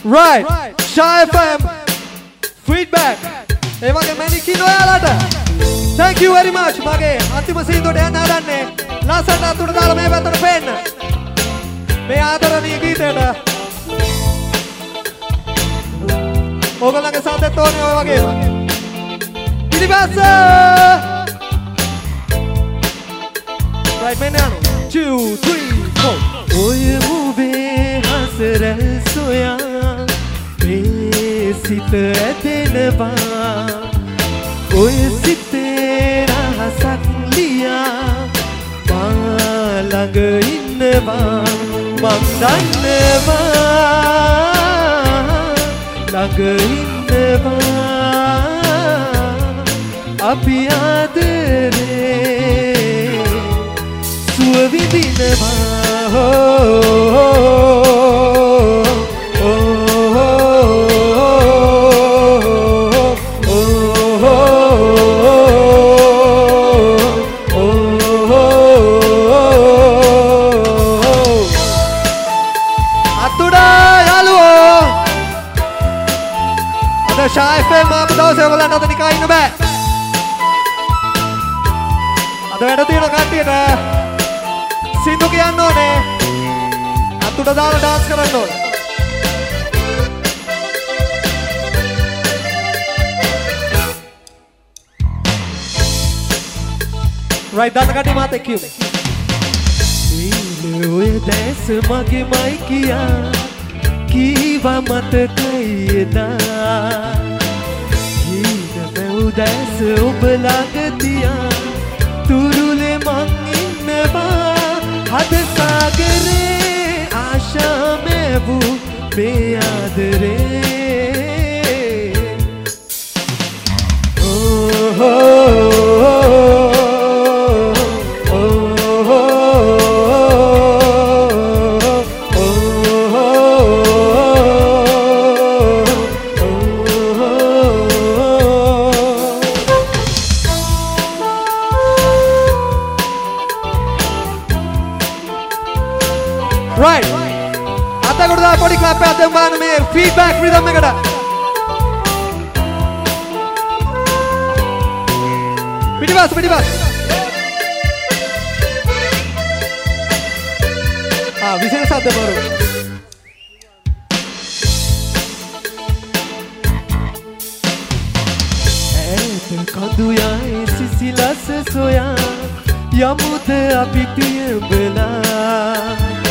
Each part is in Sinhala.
Right. Shy FM. Feedback. ඒ වගේ මැනිකින් ඔයාලට. Thank you very much. මගේ අන්තිම සීන්දුවට යන්න හදන්නේ. ලස්සනට අතුට දාලා මේ පැත්තට පේන්න. මේ ආදරණීය ගීතයට. ඕගොල්ලන්ගේ සාදෙත් ඕනේ ඔය වගේම. ඉතිපස්ස. Right මෙන්න යනවා. 2 3 4. ඔය මුවේ හසරල් සොයා මේ සිත ඇදෙනවා. ඔය සිතේ රහසක් ලියා මා ළඟ ඉන්නවා. මං දන්නවා ළඟ ඉන්නවා. අපි ආදරේ සුව විඳිනවා. Shy FM ආපු දවසේ ඔයගොල්ලන්ට අද නිකන් ඉන්න බෑ. අද වැඩ තියෙන කට්ටියට සින්දු කියන්න ඕනේ. අතුට දාලා ඩාන්ස් කරන්න ඕනේ. Right දාන්න කට්ටිය මාත් එක්ක කියමු. ඊළඟ ඔය දැස මගේ මයි කියා කීවා මතකයි එදා. දැස ඔබ ළඟ තියා තුරුලේ මං ඉන්නවා. හද සාගරේ ආශා මැවූ මේ ආදරේ. Right. Atta koda podi clap එකක් දෙමු බලන්න මේ feedback rhythm එකට. පිටිපස්ස. විශේෂ සද්ද බරු. ඈත කඳු යයි සිසිලස සොයා යමුද අපි පියඹලා.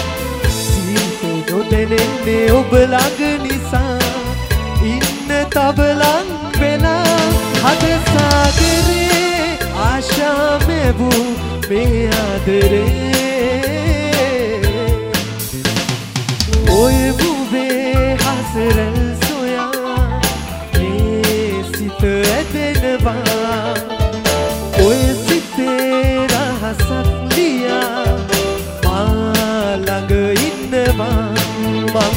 නොදැනෙන්නේ ඔබ ළඟ නිසා ඉන්න තව ලං වෙලා. හද සාගරේ ආශා මැවූ මේ ආදරේ. ඔය මුවේ හසරල් සොයා මේ සිත ඇදෙනවා. ඔය සිතේ රහසක් ලියා මා ළඟ ඉන්නවා. මං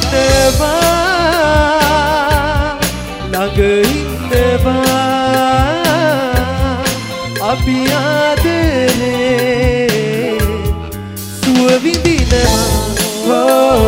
දන්නවා ළඟ ඉන්නවා. අපි ආදරේ සුව විඳිනවා.